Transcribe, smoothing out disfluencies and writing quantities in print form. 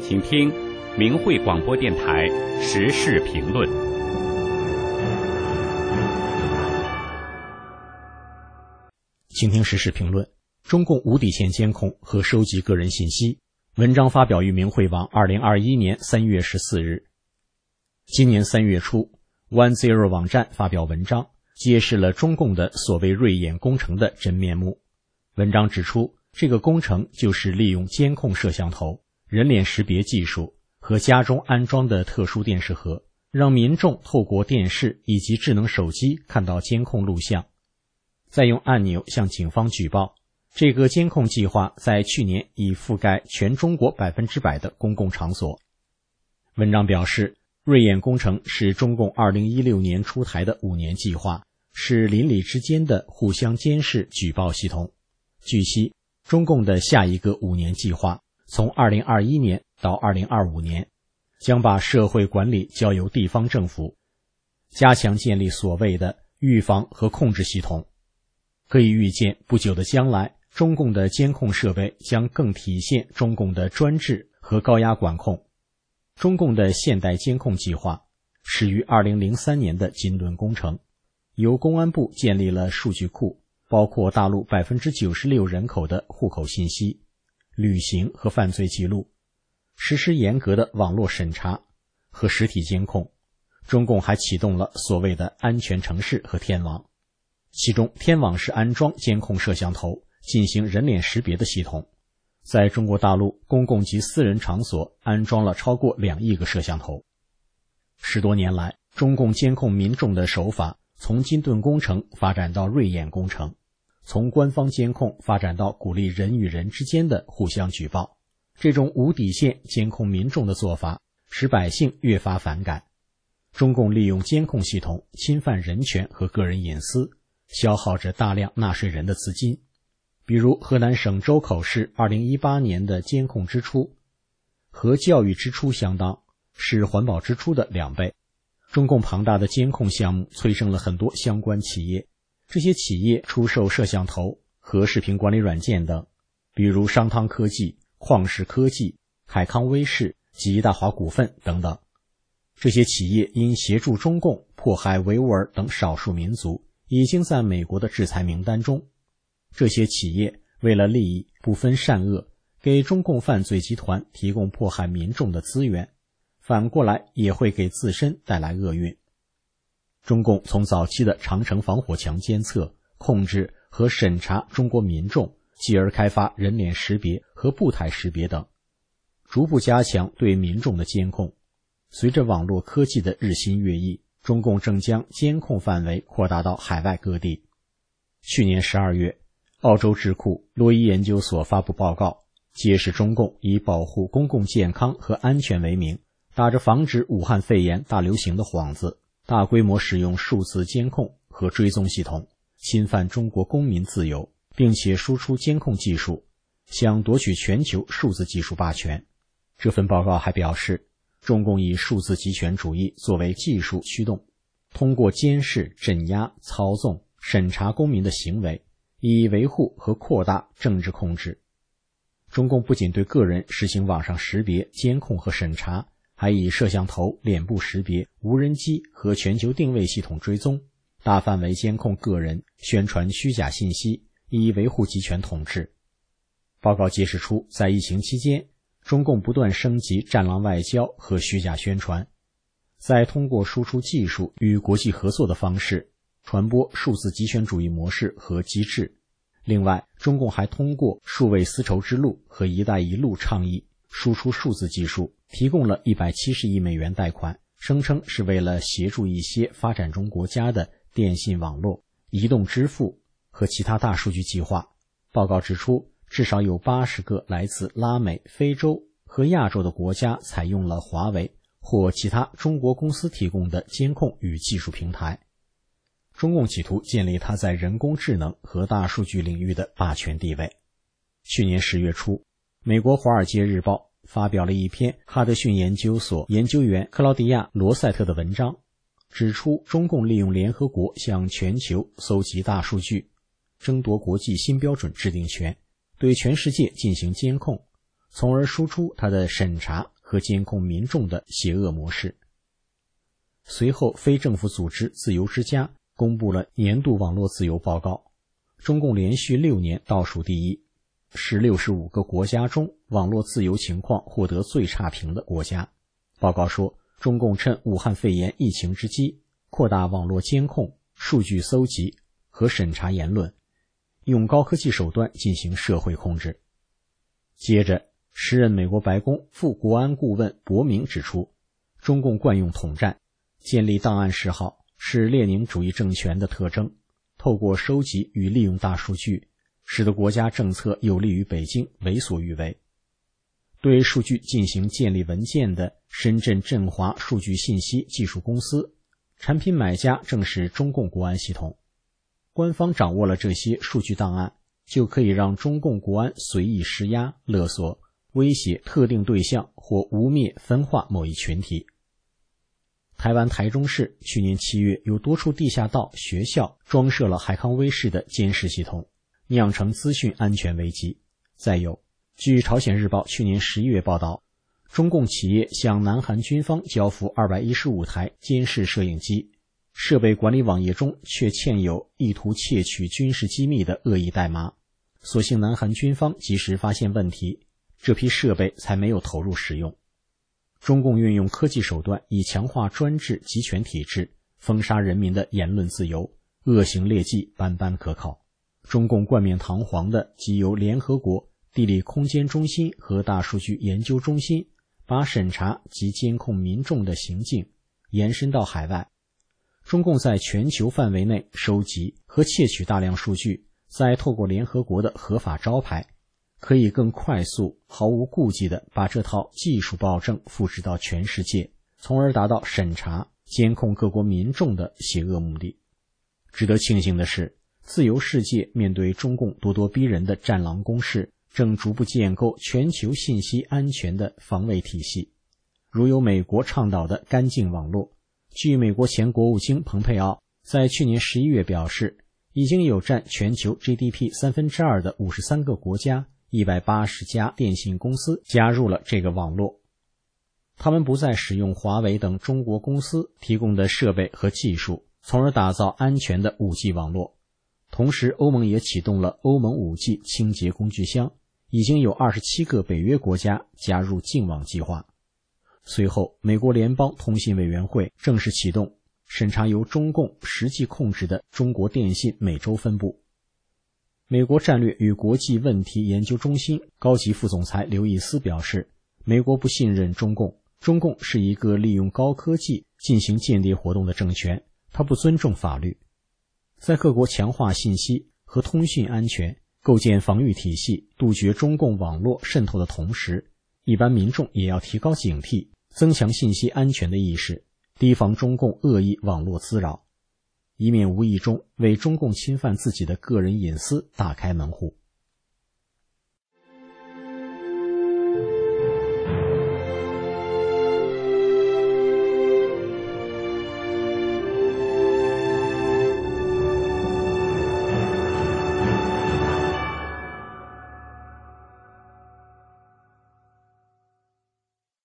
请听明慧广播电台时事评论。 请听时事评论：中共无底线监控和收集个人信息。文章发表于明慧网2021年3月14日。今年3月初 OneZero 网站发表文章，揭示了中共的所谓瑞眼工程的真面目。文章指出，这个工程就是利用监控摄像头、人脸识别技术和家中安装的特殊电视盒，让民众透过电视以及智能手机看到监控录像，再用按钮向警方举报。这个监控计划在去年已覆盖全中国100%的公共场所。文章表示，瑞眼工程是中共2016年出台的5年计划，是邻里之间的互相监视举报系统。据悉，中共的下一个5年计划从2021年到2025年，将把社会管理交由地方政府，加强建立所谓的预防和控制系统。可以预见，不久的将来，中共的监控设备将更体现中共的专制和高压管控。中共的现代监控计划始于2003年的金盾工程，由公安部建立了数据库，包括大陆96%人口的户口信息、旅行和犯罪记录，实施严格的网络审查和实体监控。中共还启动了所谓的安全城市和天网，其中天网是安装监控摄像头进行人脸识别的系统，在中国大陆公共及私人场所安装了超过2亿个摄像头。10多年来，中共监控民众的手法从金盾工程发展到瑞眼工程，从官方监控发展到鼓励人与人之间的互相举报。这种无底线监控民众的做法使百姓越发反感。中共利用监控系统侵犯人权和个人隐私，消耗着大量纳税人的资金。比如河南省周口市2018年的监控支出和教育支出相当，是环保支出的2倍。中共庞大的监控项目催生了很多相关企业，这些企业出售摄像头和视频管理软件等，比如商汤科技、旷视科技、海康威视及大华股份等等。这些企业因协助中共迫害维吾尔等少数民族，已经在美国的制裁名单中。这些企业为了利益不分善恶，给中共犯罪集团提供迫害民众的资源，反过来也会给自身带来厄运。中共从早期的长城防火墙监测、控制和审查中国民众，继而开发人脸识别和步态识别等，逐步加强对民众的监控。随着网络科技的日新月异，中共正将监控范围扩大到海外各地。去年12月，澳洲智库罗伊研究所发布报告，揭示中共以保护公共健康和安全为名，打着防止武汉肺炎大流行的幌子，大规模使用数字监控和追踪系统，侵犯中国公民自由，并且输出监控技术，想夺取全球数字技术霸权。这份报告还表示，中共以数字极权主义作为技术驱动，通过监视、镇压、操纵、审查公民的行为，以维护和扩大政治控制。中共不仅对个人实行网上识别、监控和审查，还以摄像头、脸部识别、无人机和全球定位系统追踪，大范围监控个人，宣传虚假信息，以维护集权统治。报告揭示出，在疫情期间，中共不断升级战狼外交和虚假宣传，在通过输出技术与国际合作的方式传播数字极权主义模式和机制。另外，中共还通过数位丝绸之路和一带一路倡议输出数字技术，提供了170亿美元贷款，声称是为了协助一些发展中国家的电信网络、移动支付和其他大数据计划。报告指出，至少有80个来自拉美、非洲和亚洲的国家采用了华为或其他中国公司提供的监控与技术平台。中共企图建立它在人工智能和大数据领域的霸权地位。去年10月初，美国《华尔街日报》发表了一篇哈德逊研究所研究员克劳迪亚·罗塞特的文章，指出中共利用联合国向全球搜集大数据，争夺国际新标准制定权，对全世界进行监控，从而输出它的审查和监控民众的邪恶模式。随后，非政府组织自由之家公布了年度网络自由报告，中共连续6年倒数第一，是65个国家中网络自由情况获得最差评的国家。报告说，中共趁武汉肺炎疫情之机，扩大网络监控、数据搜集和审查言论，用高科技手段进行社会控制。接着，时任美国白宫副国安顾问伯明指出，中共惯用统战，建立档案嗜好是列宁主义政权的特征，透过收集与利用大数据，使得国家政策有利于北京为所欲为。对数据进行建立文件的深圳振华数据信息技术公司，产品买家正是中共国安系统。官方掌握了这些数据档案，就可以让中共国安随意施压、勒索、威胁特定对象或污蔑、分化某一群体。台湾台中市去年7月有多处地下道学校装设了海康威视的监视系统，酿成资讯安全危机。再有，据朝鲜日报去年11月报道，中共企业向南韩军方交付215台监视摄影机，设备管理网页中却嵌有意图窃取军事机密的恶意代码。所幸南韩军方及时发现问题，这批设备才没有投入使用。中共运用科技手段以强化专制集权体制，封杀人民的言论自由，恶行劣迹斑斑可考。中共冠冕堂皇的即由联合国地理空间中心和大数据研究中心把审查及监控民众的行径延伸到海外。中共在全球范围内收集和窃取大量数据，再透过联合国的合法招牌，可以更快速、毫无顾忌地把这套技术暴政复制到全世界，从而达到审查、监控各国民众的邪恶目的。值得庆幸的是，自由世界面对中共咄咄逼人的战狼攻势，正逐步建构全球信息安全的防卫体系。如有美国倡导的干净网络，据美国前国务卿蓬佩奥在去年11月表示，已经有占全球 GDP 2/3的53个国家180家电信公司加入了这个网络。他们不再使用华为等中国公司提供的设备和技术，从而打造安全的 5G 网络。同时，欧盟也启动了欧盟 5G 清洁工具箱，已经有27个北约国家加入净网计划。随后，美国联邦通信委员会正式启动审查由中共实际控制的中国电信美洲分部。美国战略与国际问题研究中心高级副总裁刘易斯表示，美国不信任中共，中共是一个利用高科技进行间谍活动的政权，他不尊重法律。在各国强化信息和通讯安全，构建防御体系，杜绝中共网络渗透的同时，一般民众也要提高警惕，增强信息安全的意识，提防中共恶意网络滋扰，以免无意中为中共侵犯自己的个人隐私打开门户。